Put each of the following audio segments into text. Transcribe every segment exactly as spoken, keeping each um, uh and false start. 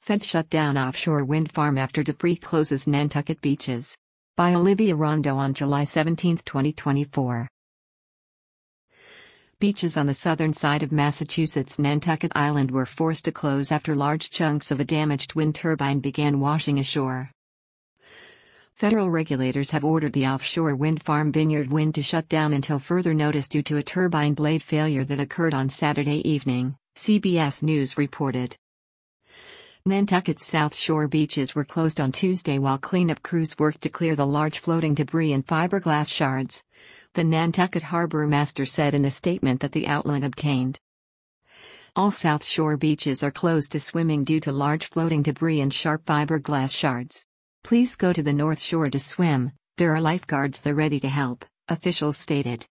Feds shut down offshore wind farm after debris closes Nantucket beaches. By Olivia Rondo on July seventeenth, twenty twenty-four. Beaches on the southern side of Massachusetts' Nantucket Island were forced to close after large chunks of a damaged wind turbine began washing ashore. Federal regulators have ordered the offshore wind farm Vineyard Wind to shut down until further notice due to a turbine blade failure that occurred on Saturday evening, C B S News reported. Nantucket's South Shore beaches were closed on Tuesday while cleanup crews worked to clear the large floating debris and fiberglass shards, the Nantucket Harbor Master said in a statement that the outlet obtained. All South Shore beaches are closed to swimming due to large floating debris and sharp fiberglass shards. Please go to the North Shore to swim, there are lifeguards there ready to help, officials stated.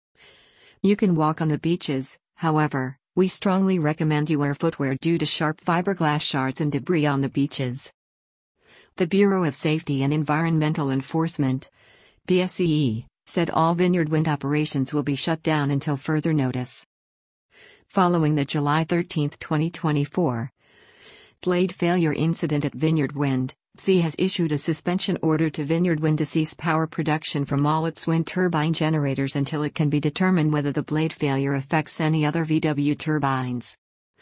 You can walk on the beaches, however. We strongly recommend you wear footwear due to sharp fiberglass shards and debris on the beaches. The Bureau of Safety and Environmental Enforcement, B S E E, said all Vineyard Wind operations will be shut down until further notice. Following the July thirteenth, twenty twenty-four, blade failure incident at Vineyard Wind, B S E E has issued a suspension order to Vineyard Wind to cease power production from all its wind turbine generators until it can be determined whether the blade failure affects any other V W turbines.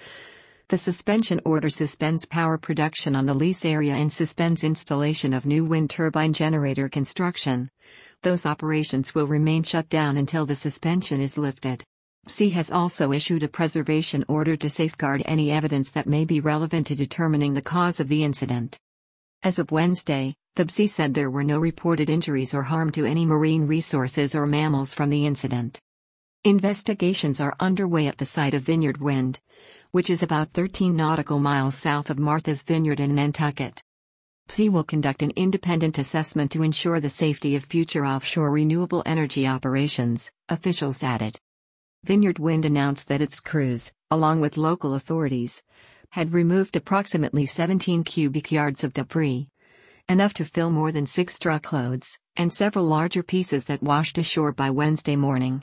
The suspension order suspends power production on the lease area and suspends installation of new wind turbine generator construction. Those operations will remain shut down until the suspension is lifted. B S E E has also issued a preservation order to safeguard any evidence that may be relevant to determining the cause of the incident. As of Wednesday, the B S E E said there were no reported injuries or harm to any marine resources or mammals from the incident. Investigations are underway at the site of Vineyard Wind, which is about thirteen nautical miles south of Martha's Vineyard in Nantucket. B S E E will conduct an independent assessment to ensure the safety of future offshore renewable energy operations, officials added. Vineyard Wind announced that its crews, along with local authorities, had removed approximately seventeen cubic yards of debris, enough to fill more than six truckloads, and several larger pieces that washed ashore by Wednesday morning.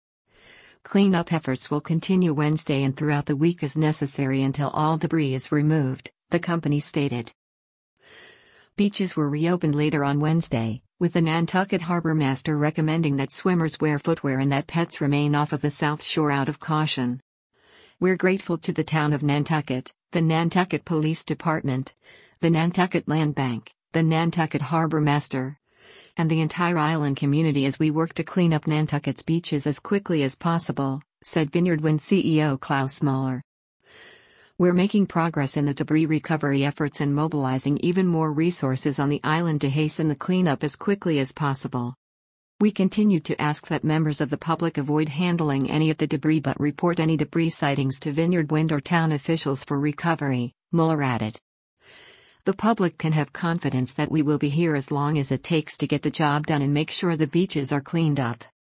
Cleanup efforts will continue Wednesday and throughout the week as necessary until all debris is removed, the company stated. Beaches were reopened later on Wednesday, with the Nantucket Harbor Master recommending that swimmers wear footwear and that pets remain off of the South Shore out of caution. We're grateful to the town of Nantucket, the Nantucket Police Department, the Nantucket Land Bank, the Nantucket Harbor Master, and the entire island community as we work to clean up Nantucket's beaches as quickly as possible, said Vineyard Wind C E O Klaus Muller. We're making progress in the debris recovery efforts and mobilizing even more resources on the island to hasten the cleanup as quickly as possible. We continue to ask that members of the public avoid handling any of the debris but report any debris sightings to Vineyard Wind or town officials for recovery, Muller added. The public can have confidence that we will be here as long as it takes to get the job done and make sure the beaches are cleaned up.